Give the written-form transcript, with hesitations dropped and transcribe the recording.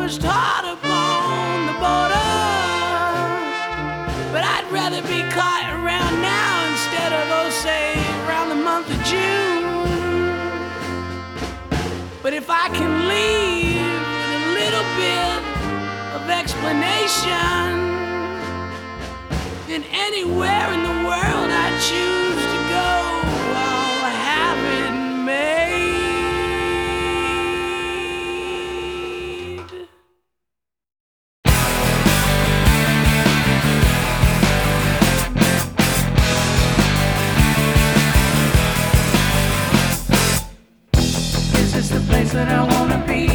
pushed hard upon the border. But I'd rather be caught around now instead of, oh, say, around the month of June. But if I can leave with a little bit of explanation, then anywhere in the world I choose to go, I'll have it made. Is this the place that I wanna be?